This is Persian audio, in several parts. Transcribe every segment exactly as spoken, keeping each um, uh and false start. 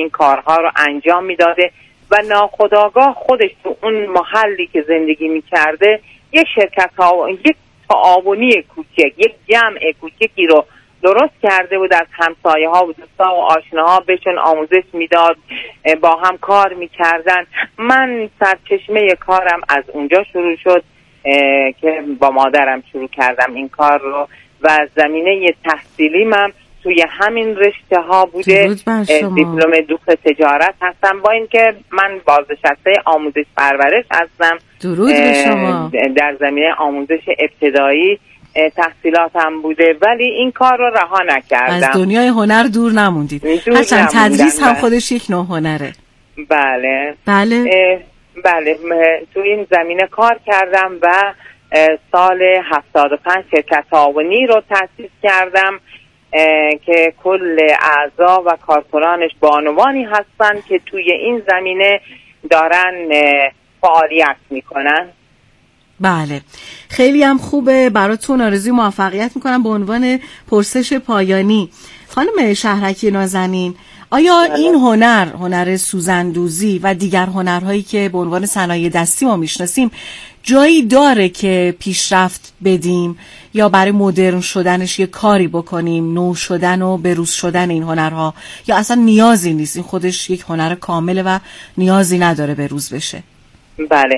این کارها رو انجام میداده و ناخودآگاه خودش تو اون محلی که زندگی میکرده یک شرکت ها، یک تعاونی کوچک، یک جمع کوچکی رو درست کرده بود از همسایه ها و دوستا و آشناها، بهشون آموزش میداد، با هم کار میکردن. من سرچشمه کارم از اونجا شروع شد که با مادرم شروع کردم این کار رو و زمینه تحصیلی من توی همین رشته ها بوده. دیپلم دوخت تجارت هستم، با اینکه من بازنشسته آموزش پرورش هستم. درود به شما. در زمینه آموزش ابتدایی تحصیلاتم بوده، ولی این کار رو رها نکردم. از دنیای هنر دور نموندید. هرچند تدریس هم خودش یک نوع هنره. بله بله بله تو این زمینه کار کردم و سال هفتاد و پنج شرکت تعاونی رو تأسیس کردم که کل اعضا و کارکنانش بانوانی هستن که توی این زمینه دارن فعالیت میکنن. بله خیلی هم خوبه، براتون آرزوی موفقیت میکنم. به عنوان پرسش پایانی خانم شهرکی نازنین، آیا این هنر، هنر سوزندوزی و دیگر هنرهایی که به عنوان صنایع دستی ما میشناسیم جایی داره که پیشرفت بدیم یا برای مدرن شدنش یه کاری بکنیم، نو شدن و بروز شدن این هنرها، یا اصلا نیازی نیست، این خودش یک هنر کامله و نیازی نداره بروز بشه؟ بله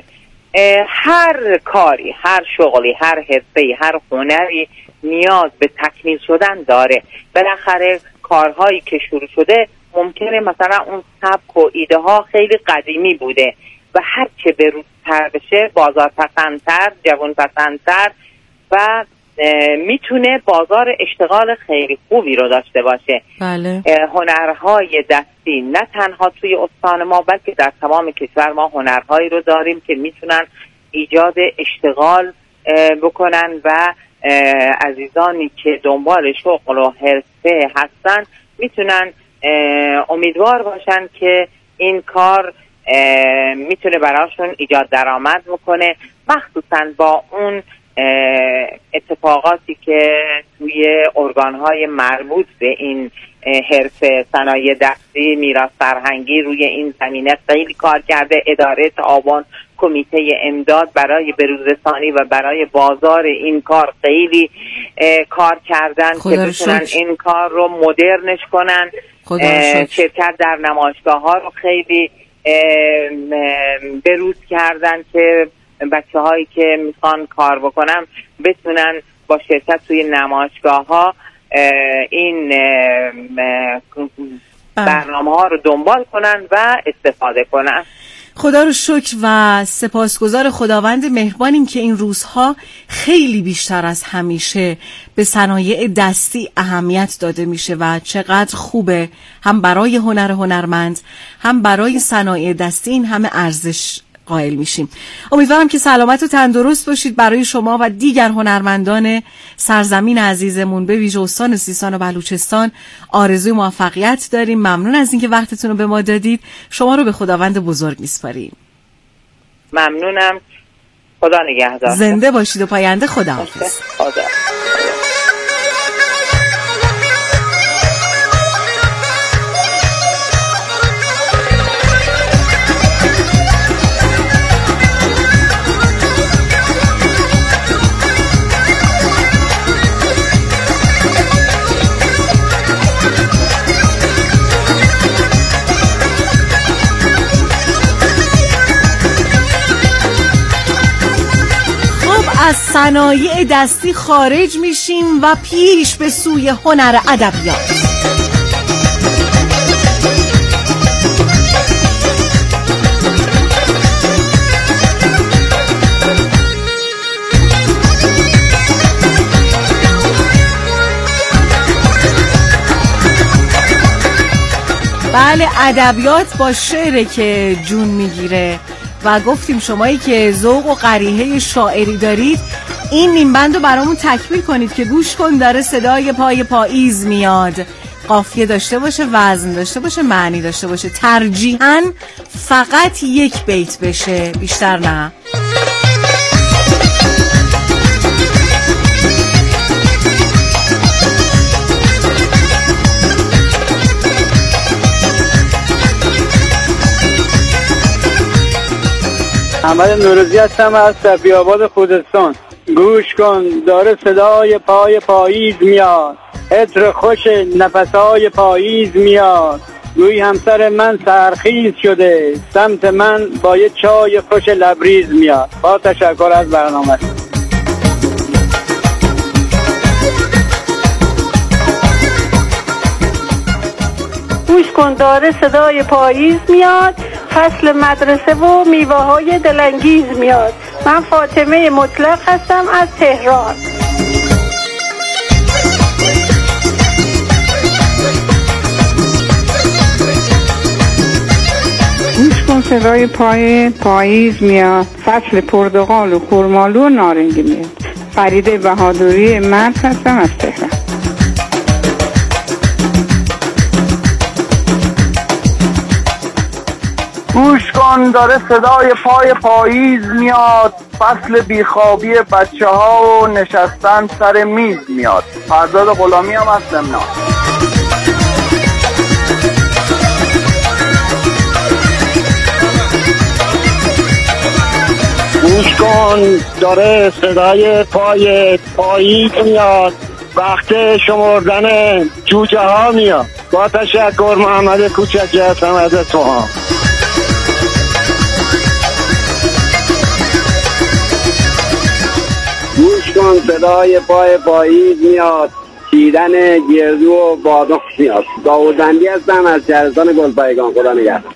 هر کاری، هر شغلی، هر حرفه‌ای، هر هنری نیاز به تکمیل شدن داره. بالاخره کارهایی که شروع شده ممکنه مثلا اون سبک و ایده ها خیلی قدیمی بوده و هر چه بروزتر بشه بازار پسندتر، جوان پسندتر و میتونه بازار اشتغال خیلی خوبی رو داشته باشه. بله. هنرهای دستی نه تنها توی استان ما بلکه در تمام کشور ما هنرهایی رو داریم که میتونن ایجاد اشتغال بکنن و عزیزانی که دنبال شغل و حرفه هستن میتونن امیدوار باشن که این کار میتونه براشون ایجاد درآمد بکنه، مخصوصا با اون اتفاقاتی که توی ارگان‌های مربوط به این حرفه صنایع دستی، میراث فرهنگی روی این زمینه خیلی کار کرده. اداره تعاون، کمیته امداد برای بروزرسانی و برای بازار این کار خیلی کار کردن که بتونن این کار رو مدرنش کنن. شرکت در نمایشگاه ها رو خیلی بروز کردن که بچه هایی که میخوان کار بکنن بتونن با شرکت توی نمایشگاه ها این برنامه ها رو دنبال کنن و استفاده کنن. خدا رو شکر و سپاسگزار خداوند مهربانیم که این روزها خیلی بیشتر از همیشه به صنایع دستی اهمیت داده میشه و چقدر خوبه، هم برای هنر هنرمند هم برای صنایع دستی این همه ارزش قائل میشیم. امیدوارم که سلامت و تندرست باشید. برای شما و دیگر هنرمندان سرزمین عزیزمون به ویژه استان سیستان و بلوچستان آرزوی موفقیت داریم. ممنون از اینکه وقتتون رو به ما دادید. شما رو به خداوند بزرگ میسپاریم. ممنونم. خدا نگهدار. زنده باشید و پاینده. خداحافظ. خدا. از صنایع دستی خارج میشیم و پیش به سوی هنر ادبیات. بله ادبیات با شعره که جون میگیره و گفتیم شمایی که ذوق و قریحه شاعری دارید این نیمبند رو برامون تکمیل کنید که گوش کن داره صدای پای پاییز میاد. قافیه داشته باشه، وزن داشته باشه، معنی داشته باشه، ترجیحاً فقط یک بیت بشه، بیشتر نه. احمد نوروزی هستم از صفی‌آباد خوزستان. گوش کن داره صدای پای پاییز میاد، عطر خوش نفسای پاییز میاد. گوی همسر من سرخیز شده، سمت من با یه چای خوش لبریز میاد. با تشکر از برنامه. گوش کن داره صدای پاییز میاد، فصل مدرسه و میوه های دلانگیز میاد. من فاطمه مطلق هستم از تهران. گوش کن صدای پای پاییز میاد، فصل پرتقال و خرمالو و نارنگی میاد. فریده بهادری مرد هستم از تهران. گوش کن داره صدای پای پاییز میاد، فصل بیخوابی بچه ها و نشستن سر میز میاد. فرزاد غلامی هم از زمنان. گوش کن داره صدای پای پاییز میاد، وقت شمردن جوجه ها میاد. با تشکر محمد کوچکی هستم از اصفهان. گوش کن صدای پای پاییز میاد، چیدن گردو و بادام میاد. داوودبندی هستم از شهرستان گلپایگان. خدا نگهدار.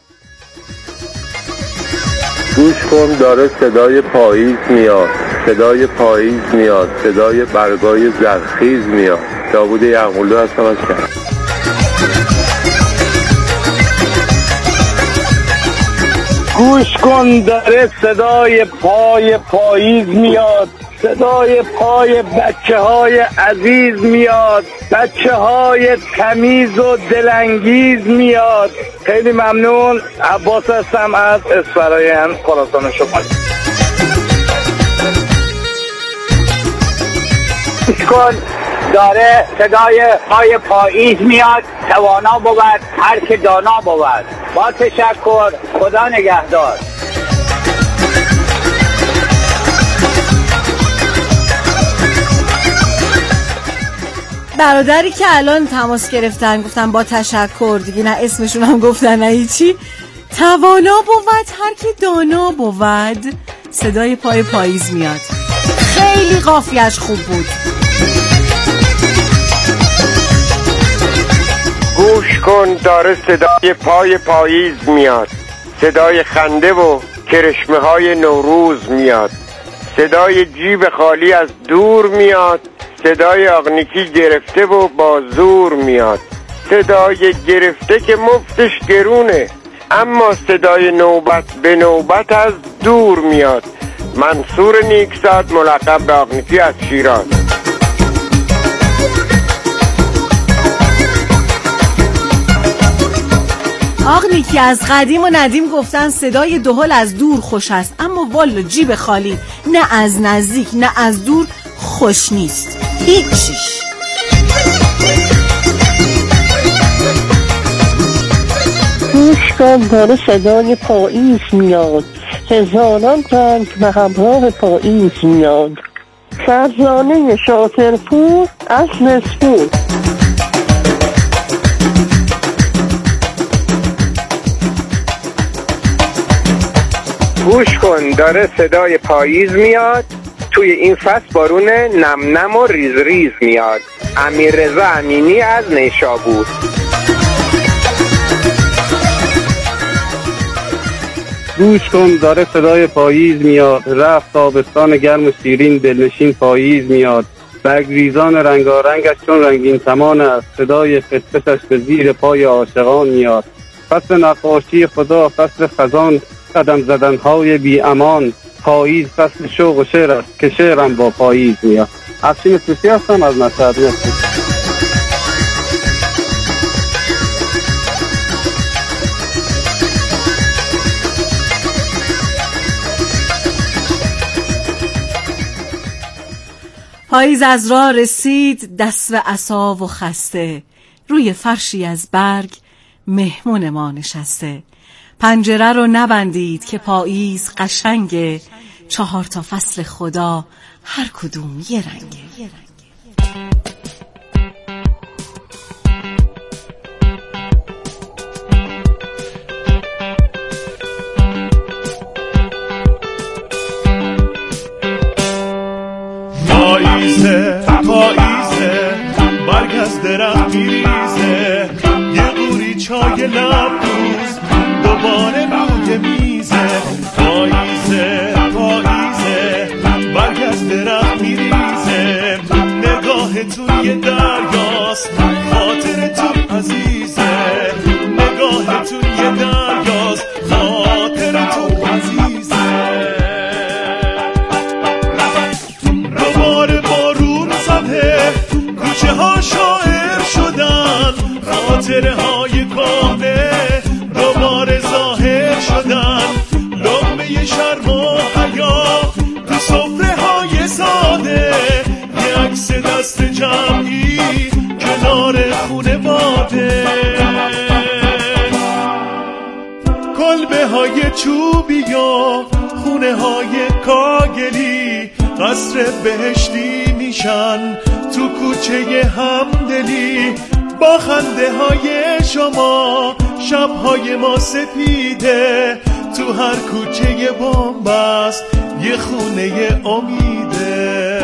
گوش کن داره صدای پاییز میاد، صدای پاییز میاد، صدای برگای زرخیز میاد. داوود یعقوبی هستم از شهر. گوش کن داره صدای پای پاییز میاد، صدای پای بچه های عزیز میاد، بچه های تمیز و دلانگیز میاد. خیلی ممنون. عباس هستم از اسفراین خراسان شمالی. گوش کن داره صدای پای پاییز میاد، توانا بود هر که دانا بود. با تشکر. خدا نگهدار. برادری که الان تماس گرفتن گفتن با تشکر، دیگه نه اسمشون هم گفتن نه هیچی. توانا بود هر که دانا بود. صدای پای پاییز میاد. خیلی قافیه‌اش خوب بود. گوش کن داره صدای پای پاییز میاد، صدای خنده و کرشمه های نوروز میاد. صدای جیب خالی از دور میاد، صدای آقنیکی گرفته و با زور میاد. صدای گرفته که مفتش گرونه، اما صدای نوبت به نوبت از دور میاد. منصور نیکزاد ملقب به آقنیکی از شیراز. آقنیکی از قدیم و ندیم گفتن صدای دهل از دور خوش است، اما والا جیب خالی نه از نزدیک نه از دور خوش نیست هیچیش. گوش کن داره صدای پاییز میاد، هزاران رنگ به همراه پاییز میاد. فرزانه شاطرپور از نسپور. گوش کن داره صدای پاییز میاد، توی این فصل بارون نم نم و ریز ریز میاد. امیررضا امینی از نیشابور. گوش کن داره صدای پاییز میاد، رفت تابستان گرم و شیرین دلنشین پاییز میاد. برگریزان رنگارنگش چون رنگین کمان است، صدای خطفتش به زیر پای عاشقان میاد. فصل نقاشی خدا، فصل خزان، قدم زدنهای بی امان. پاییز فصل شوق و شعر است که شعرم با پاییز میاد. افشین توسی هستم از مشهد. پاییز از راه رسید، دست به عصا و خسته، روی فرشی از برگ مهمون ما نشسته. پنجره رو نبندید که پاییز قشنگه، چهار تا فصل خدا هر کدوم یه رنگه. پاییزه پاییزه برگ از درخت میریزه، یه قوری چای لب‌دوز دوباره روی میزه. پاییزه پاییزه برگ از درخت میریزه، نگاهتون یه دریاست خاطرتون عزیزه، نگاهتون یه دریاست خاطرتون عزیزه. دوباره بارون زده کوچه ها شاعر شدن، خاطره های کهنه دوباره ظاهر شدن، لقمه شرم و حیا تو سفره های ساده، یه عکس دست جمعی کنار خونه باده. کلبه های چوبی یا خونه های کاگلی قصر بهشتی میشن تو کوچه همدلی، با خنده های شما شبهای ما سپیده، تو هر کوچه بن‌بست یه خونه امیده.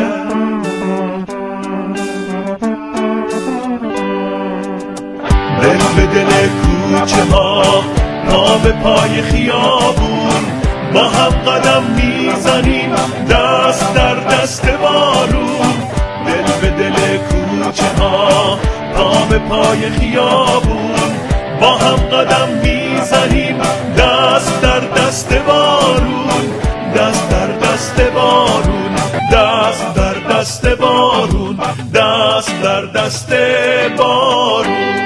دل به دل کوچه ها پا به پای خیابون، با هم قدم میزنیم دست در دست بارون. دل به دل کوچه ها پا به پای خیابون، با هم قدم میزنیم دست در دست بارون، دست در دست بارون، دست در دست بارون، دست در دست بارون.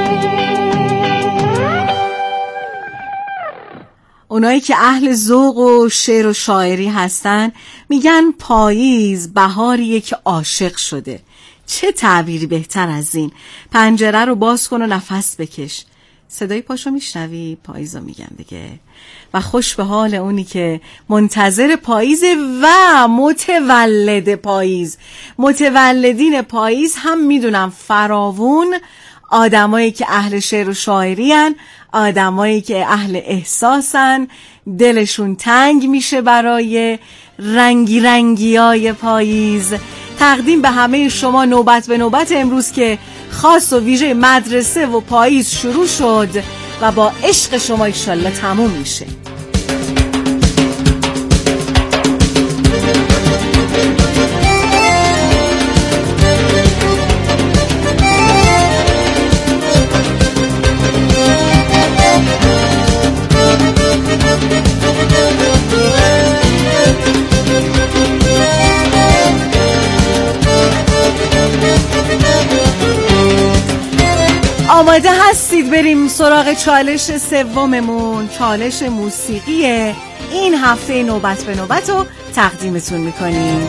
اونایی که اهل ذوق و شعر و شاعری هستن میگن پاییز بهاریه که عاشق شده. چه تعبیری بهتر از این؟ پنجره رو باز کن و نفس بکش. صدای پاشو میشنوی؟ پاییزو میگن دیگه. و خوش به حال اونی که منتظر پاییزه و متولد پاییز. متولدین پاییز هم میدونم فراوون، آدمایی که اهل شعر و شاعری هن، آدمایی که اهل احساسن، دلشون تنگ میشه برای رنگی رنگی های پاییز. تقدیم به همه شما نوبت به نوبت امروز که خاص و ویژه مدرسه و پاییز شروع شد و با عشق شما انشالله تموم میشه. آماده هستید بریم سراغ چالش سوممون؟ چالش موسیقیه. این هفته نوبت به نوبت رو تقدیمتون میکنیم.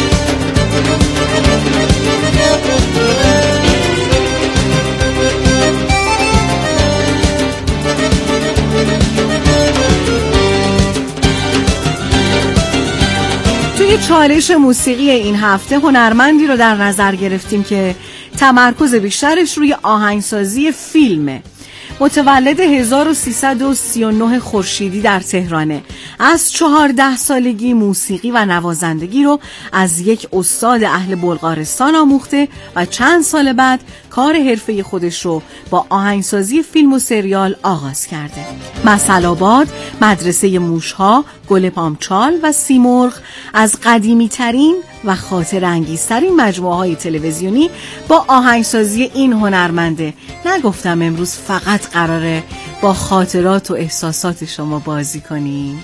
توی چالش موسیقی این هفته هنرمندی رو در نظر گرفتیم که تمرکز بیشترش روی آهنگسازی فیلمه. متولد هزار و سیصد و سی و نه خورشیدی در تهرانه. از چهارده سالگی موسیقی و نوازندگی رو از یک استاد اهل بلغارستان آموخته و چند سال بعد کار حرفه خودش رو با آهنگسازی فیلم و سریال آغاز کرده. مسلاباد، مدرسه موشها، گل پامچال و سیمرغ از قدیمی ترین و خاطر انگیزترین مجموعه های تلویزیونی با آهنگسازی این هنرمنده. نگفتم امروز فقط قراره با خاطرات و احساسات شما بازی کنیم.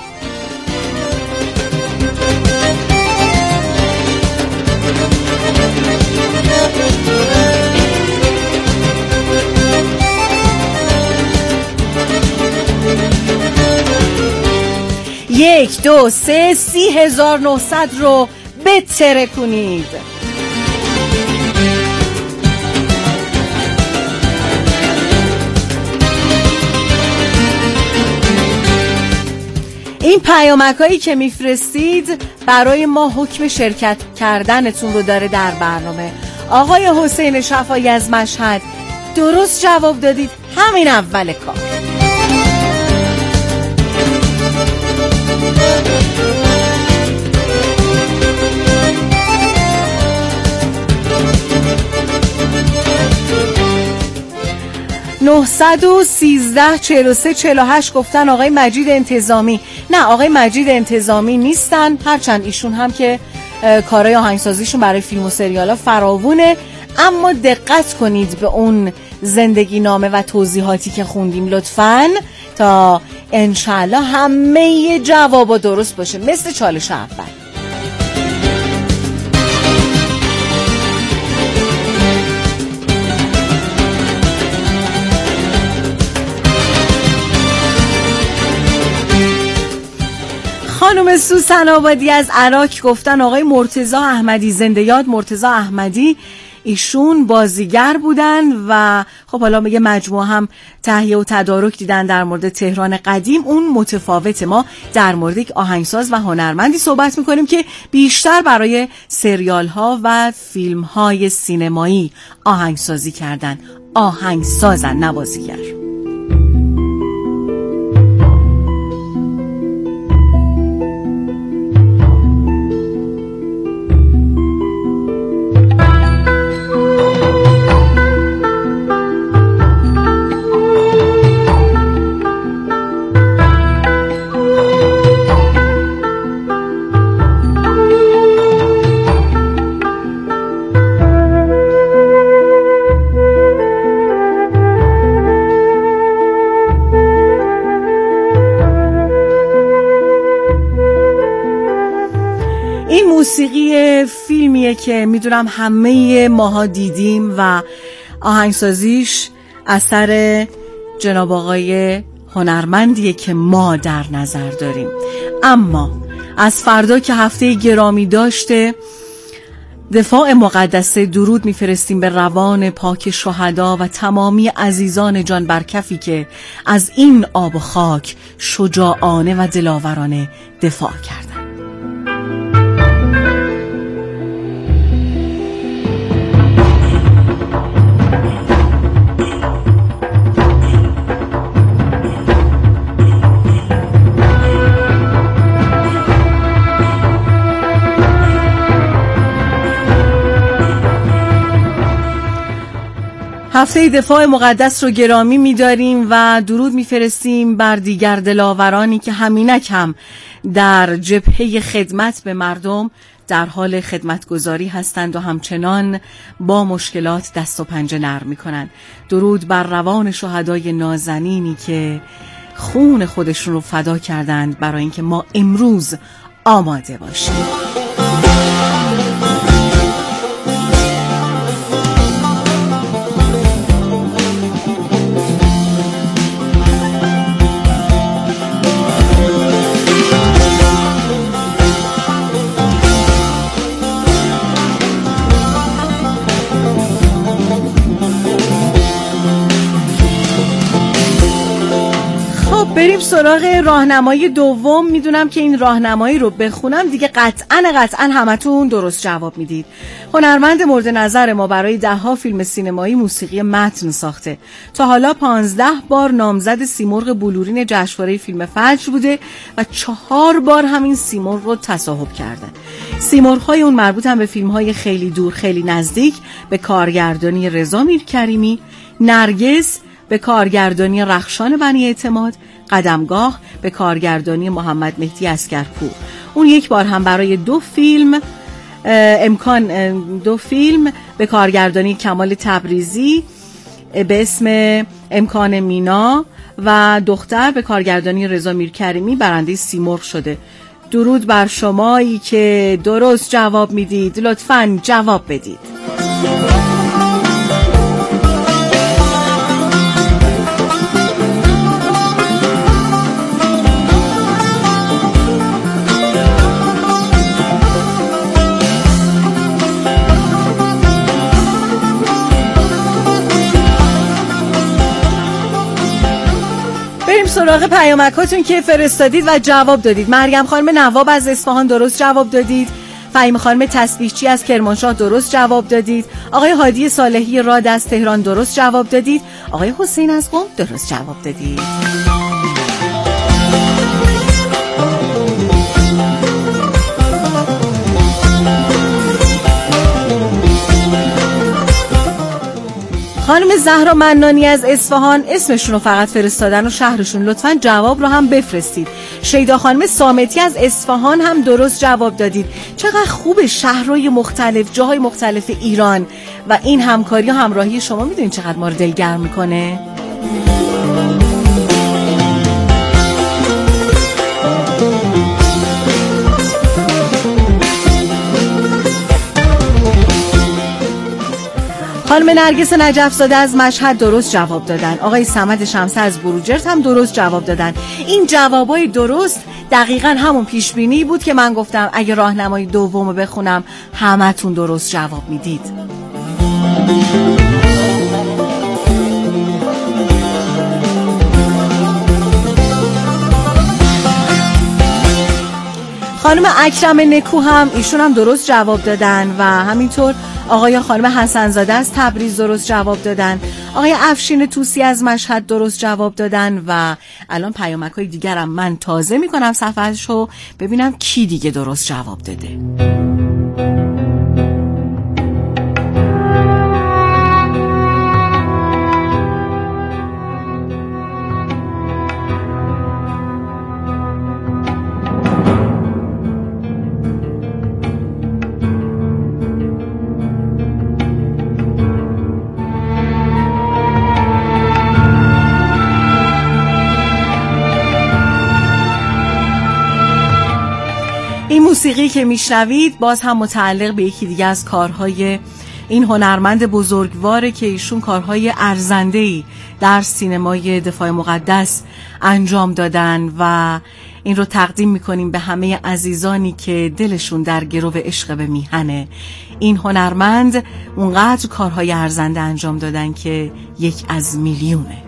یک دو سه سی هزار نهصد رو بتره کنید. این پیامک‌هایی که میفرستید برای ما حکم شرکت کردنتون رو داره در برنامه. آقای حسین شفایی از مشهد درست جواب دادید، همین اول کار. نهصد و سیزده چهل و سه چهل و هشت گفتن آقای مجید انتظامی. نه، آقای مجید انتظامی نیستن، هرچند ایشون هم که کارهای آهنگسازیشون برای فیلم و سریالا فراوونه، اما دقت کنید به اون زندگی نامه و توضیحاتی که خوندیم لطفاً تا انشالله همه جوابا درست باشه مثل چالش اول. خانم سوسن آبادی از عراق گفتن آقای مرتضی احمدی. زنده یاد مرتضی احمدی، ایشون بازیگر بودن و خب حالا یه مجموعه هم تهیه و تدارک دیدن در مورد تهران قدیم. اون متفاوته، ما در مورد یک آهنگساز و هنرمندی صحبت میکنیم که بیشتر برای سریال ها و فیلم های سینمایی آهنگسازی کردن. آهنگسازن نه بازیگر. موسیقی فیلمیه که میدونم همه ماها دیدیم و آهنگسازیش اثر جناب آقای هنرمندیه که ما در نظر داریم. اما از فردا که هفته گرامی داشته دفاع مقدسه، درود میفرستیم به روان پاک شهدا و تمامی عزیزان جان برکفی که از این آب و خاک شجاعانه و دلاورانه دفاع کردن. هفته دفاع مقدس رو گرامی می‌داریم و درود می‌فرستیم بر دیگر دلاورانی که همینک هم در جبهه خدمت به مردم در حال خدمتگزاری هستند و همچنان با مشکلات دست و پنجه نرم می‌کنند. درود بر روان شهدای نازنینی که خون خودشون رو فدا کردند برای اینکه ما امروز آماده باشیم. بریم سراغ راهنمای دوم. میدونم که این راهنمایی رو بخونم دیگه قطعاً قطعاً همتون درست جواب میدید. هنرمند مورد نظر ما برای ده ها فیلم سینمایی موسیقی متن ساخته. تا حالا پانزده بار نامزد سیمرغ بلورین جشنواره فیلم فجر بوده و چهار بار همین سیمرغ رو تصاحب کرده. سیمرغ‌های اون مربوط هم به فیلم‌های خیلی دور خیلی نزدیک به کارگردانی رضا میرکریمی، نرگس به کارگردانی رخشان بنی اعتماد، قدمگاه به کارگردانی محمد مهدی اسکرپور. اون یک بار هم برای دو فیلم امکان دو فیلم به کارگردانی کمال تبریزی به اسم امکان مینا و دختر به کارگردانی رضا میرکریمی برنده سیمرغ شده. درود بر شمایی که درست جواب میدید، لطفاً جواب بدید. سراغ پیامکاتون که فرستادید و جواب دادید. مریم خانم نواب از اصفهان درست جواب دادید. فهیمه خانم تسبیحچی از کرمانشاه درست جواب دادید. آقای هادی صالحی راد از تهران درست جواب دادید. آقای حسین از قم درست جواب دادید. خانم زهرا منانی از اصفهان اسمشون رو فقط فرستادن و شهرشون، لطفاً جواب رو هم بفرستید. شیدا خانم صامتی از اصفهان هم درست جواب دادید. چقدر خوبه شهرهای مختلف، جاهای مختلف ایران و این همکاری و همراهی شما میدونید چقدر ما رو دلگرم میکنه. خانم نرگس نجف‌زاده از مشهد درست جواب دادن. آقای صمد شمسه از بروجرد هم درست جواب دادن. این جوابای درست دقیقاً همون پیش بینی بود که من گفتم اگه راهنمای دومو بخونم همتون درست جواب میدید. خانم اکرم نکو هم ایشون هم درست جواب دادن و همینطور آقای خانم حسنزاده از تبریز درست جواب دادن. آقای افشین توسی از مشهد درست جواب دادن و الان پیامک‌های دیگرم من تازه میکنم صفحه‌شو ببینم کی دیگه درست جواب داده. موسیقی که میشنوید باز هم متعلق به یکی دیگه از کارهای این هنرمند بزرگواره که ایشون کارهای ارزنده‌ای در سینمای دفاع مقدس انجام دادن و این رو تقدیم میکنیم به همه عزیزانی که دلشون در گرو عشق به میهنه. این هنرمند اونقدر کارهای ارزنده انجام دادن که یک از میلیونه.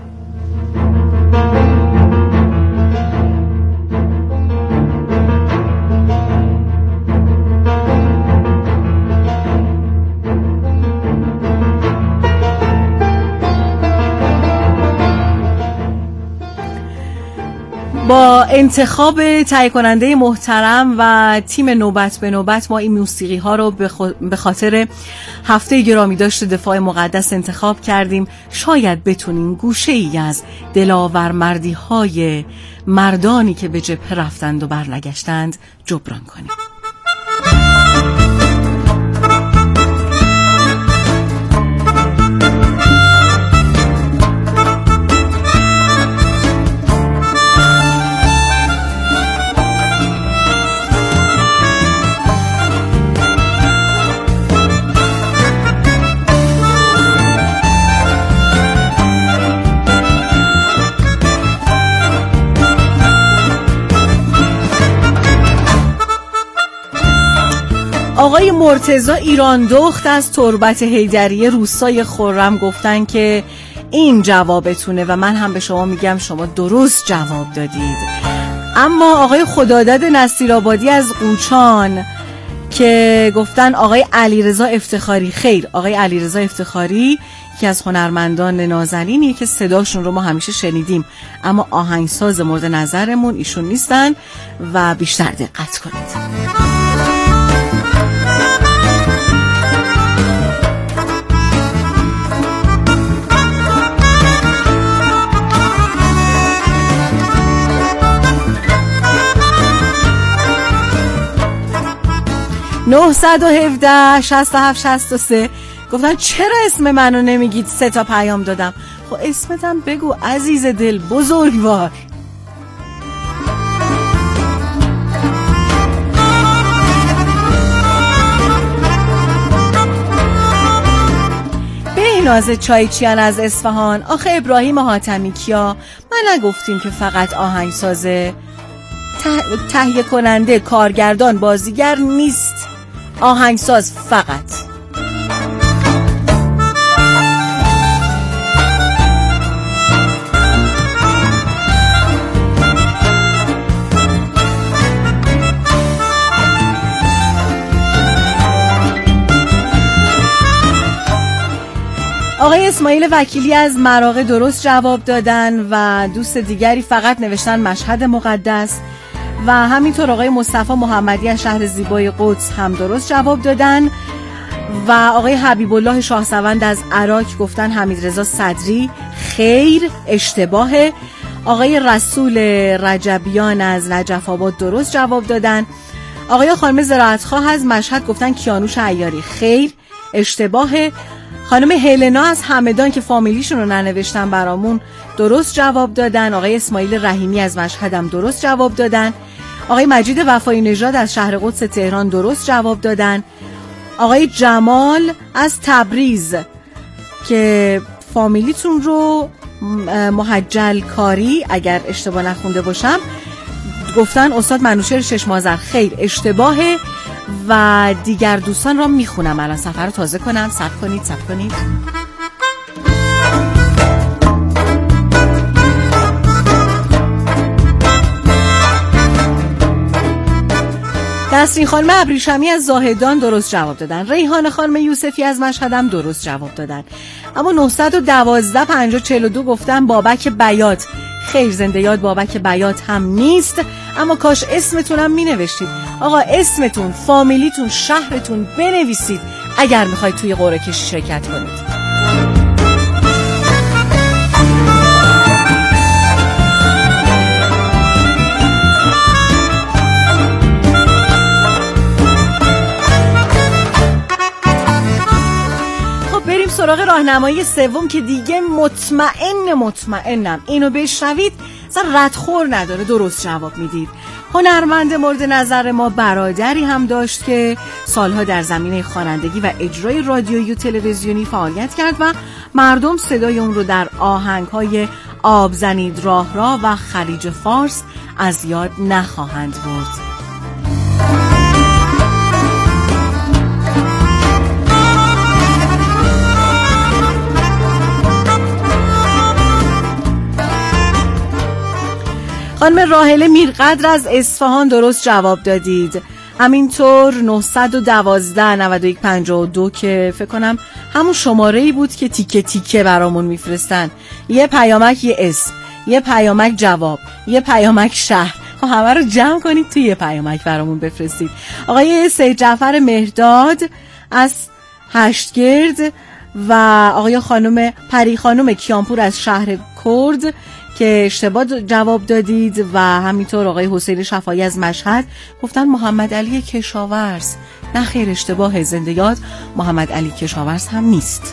با انتخاب تهیه کننده محترم و تیم نوبت به نوبت ما این موسیقی ها رو به خاطر هفته گرامی داشت دفاع مقدس انتخاب کردیم. شاید بتونیم گوشه ای از دلاورمردی های مردانی که به جبهه رفتند و برنگشتند جبران کنیم. آقای مرتضی ایران دخت از تربت حیدریه روستای خرم گفتن که این جوابتونه و من هم به شما میگم شما درست جواب دادید. اما آقای خداداد نصیرآبادی از قوچان که گفتن آقای علیرضا افتخاری، خیر، آقای علیرضا افتخاری که از هنرمندان نازنینی که صداشون رو ما همیشه شنیدیم اما آهنگساز مورد نظرمون ایشون نیستن و بیشتر دقت کنید. نه یک هفت شصت و هفت شصت و سه گفتن چرا اسم منو نمیگید؟ سه تا پیام دادم. خب اسمتم بگو عزیز دل بزرگوار. بهناز چایچیان از اصفهان. آخه ابراهیم حاتمی کیا، من نگفتیم که فقط آهنگسازه، تهیه کننده، کارگردان، بازیگر نیست، آهنگساز فقط. آقای اسماعیل وکیلی از مراغه درست جواب دادن و دوست دیگری فقط نوشتن مشهد مقدس و همینطور آقای مصطفی محمدی از شهر زیبای قدس هم درست جواب دادن و آقای حبیب الله شاهسوند از عراق گفتن حمیدرضا صدری خیر، اشتباهه. آقای رسول رجبیان از نجف آباد درست جواب دادن. آقای خانم زراعتخواه از مشهد گفتن کیانوش عیاری خیر، اشتباهه. خانم هلنا از همدان که فامیلیشون رو ننوشتن برامون درست جواب دادن. آقای اسماعیل رحیمی از مشهد هم درست جواب دادن. آقای مجید وفایی نژاد از شهر قدس تهران درست جواب دادن. آقای جمال از تبریز که فامیلیتون رو محجل کاری اگر اشتباه نخونده باشم گفتن استاد منوچهر ششمازر خیر، اشتباهه. و دیگر دوستان را میخونم الان سفر رو تازه کنم. صبر کنید صبر کنید نسرین خانم ابریشمی از زاهدان درست جواب دادن. ریحان خانم یوسفی از مشهد هم درست جواب دادن. اما نهصد و دوازده پنجاه چهل و دو گفتن بابک بیات خیر، زنده یاد بابک بیات هم نیست، اما کاش اسمتونم می نوشتید. آقا اسمتون، فامیلیتون، شهرتون بنویسید اگر میخواید توی قرعه کشی شرکت کنید. سراغ راهنمایی سوم که دیگه مطمئن مطمئنم اینو بشنوید اصلا ردخور نداره درست جواب میدید. هنرمند مورد نظر ما برادری هم داشت که سالها در زمینه خوانندگی و اجرای رادیویی و تلویزیونی فعالیت کرد و مردم صدای اون رو در آهنگ‌های آب زنید راه را و خلیج فارس از یاد نخواهند برد. خانم راحله میرقدر از اصفهان درست جواب دادید. همینطور نهصد و دوازده نود و یک پنجاه و دو که فکر کنم همون شماره‌ای بود که تیکه تیکه برامون میفرستن، یه پیامک یه اسم، یه پیامک جواب، یه پیامک شهر، خب همه رو جمع کنید توی یه پیامک برامون بفرستید. آقای سید جعفر مهرداد از هشتگرد و آقای خانم پری خانم کیانپور از شهر کرد که اشتباه جواب دادید و همینطور آقای حسین شفایی از مشهد گفتن محمد علی کشاورز. نه خیر، اشتباه، زنده یاد محمد علی کشاورز هم نیست.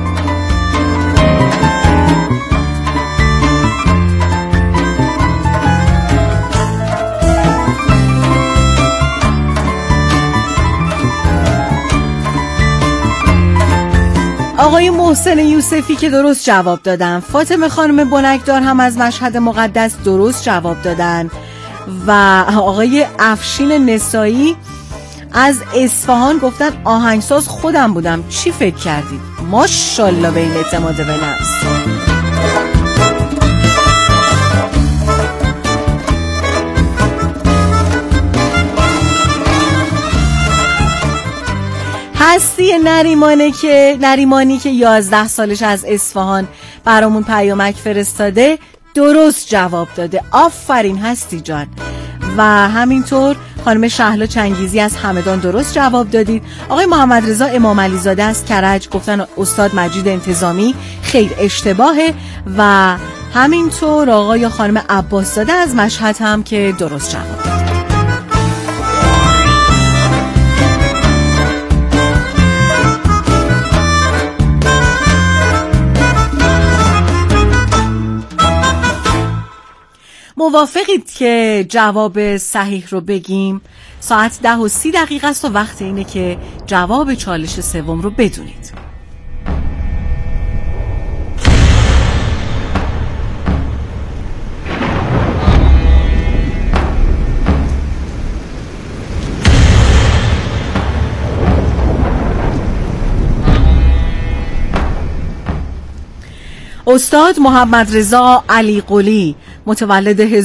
آقای محسن یوسفی که درست جواب دادن. فاطمه خانم بنکدار هم از مشهد مقدس درست جواب دادن و آقای افشین نسایی از اصفهان گفتن آهنگساز خودم بودم. چی فکر کردید؟ ماشاءالله به این اعتماد به نفس. هستی نریمانی که نریمانی که یازده سالش از اصفهان برامون پیامک فرستاده درست جواب داده. آفرین هستی جان. و همینطور خانم شهلا چنگیزی از همدان درست جواب دادید. آقای محمد رضا امام علی زاده از کرج گفتن استاد مجید انتظامی خیر، اشتباهه. و همینطور آقای خانم عباس زاده از مشهد هم که درست جواب دادید. موافقید که جواب صحیح رو بگیم؟ ساعت ده و سی دقیقه است و وقت اینه که جواب چالش سوم رو بدونید. استاد محمد رضا علی قلی متولد